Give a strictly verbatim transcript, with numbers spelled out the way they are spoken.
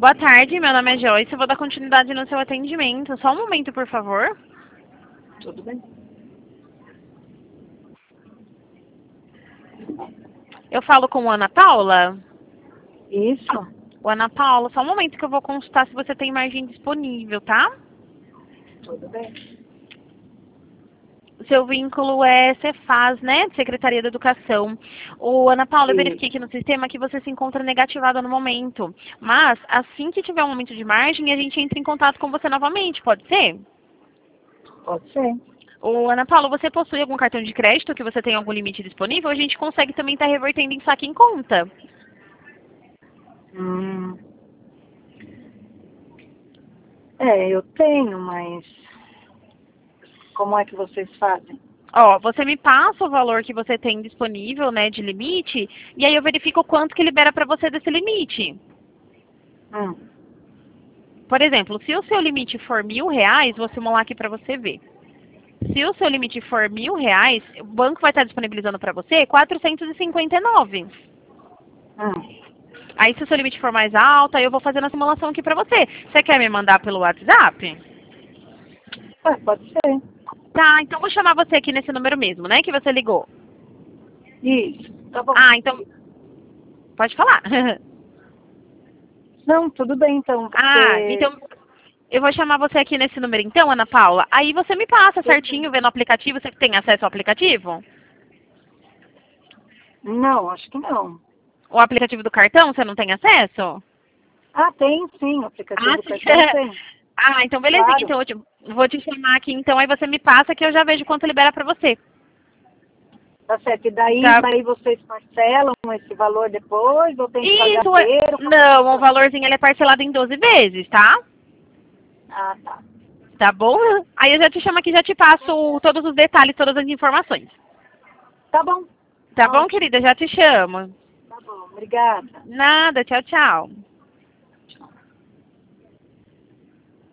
Boa tarde, meu nome é Joyce, eu vou dar continuidade no seu atendimento. Só um momento, por favor. Tudo bem. Eu falo com a Ana Paula? Isso. O Ana Paula, só um momento que eu vou consultar se você tem margem disponível, tá? Tudo bem. O seu vínculo é Cefaz, né? Secretaria da Educação. O Ana Paula, eu verifiquei aqui no sistema que você se encontra negativada no momento. Mas, assim que tiver um momento de margem, a gente entra em contato com você novamente, pode ser? Pode ser. Ô, Ana Paula, você possui algum cartão de crédito que você tem algum limite disponível? A gente consegue também estar revertendo em saque em conta. Hum. É, eu tenho, mas como é que vocês fazem? Ó, você me passa o valor que você tem disponível, né, de limite, e aí eu verifico quanto que libera para você desse limite. Hum. Por exemplo, se o seu limite for mil reais, vou simular aqui para você ver. Se o seu limite for mil reais, o banco vai estar disponibilizando para você quatrocentos e cinquenta e nove. Hum. Aí, se o seu limite for mais alto, aí eu vou fazendo a simulação aqui para você. Você quer me mandar pelo WhatsApp? Ah, pode ser. Tá, então vou chamar você aqui nesse número mesmo, né, que você ligou. Isso. Tá bom. Ah, então... Pode falar. Não, tudo bem então. Porque... Ah, então... Eu vou chamar você aqui nesse número então, Ana Paula. Aí você me passa certinho, vê no aplicativo. Você tem acesso ao aplicativo? Não, acho que não. O aplicativo do cartão, você não tem acesso? Ah, tem sim, o aplicativo Ah, do sim. cartão tem. Ah, então beleza. Claro. Então eu te, vou te chamar aqui, então aí você me passa que eu já vejo quanto libera pra você. Tá certo. E daí, Tá. daí vocês parcelam esse valor depois ou tem que pagar Isso, é- inteiro? Como não, o funciona? valorzinho ele é parcelado em doze vezes, tá? Ah, tá. Tá bom? Aí eu já te chamo aqui, já te passo todos os detalhes, todas as informações. Tá bom. Tá bom, Ótimo. querida? Já te chamo. Tá bom. Obrigada. Nada, tchau, tchau.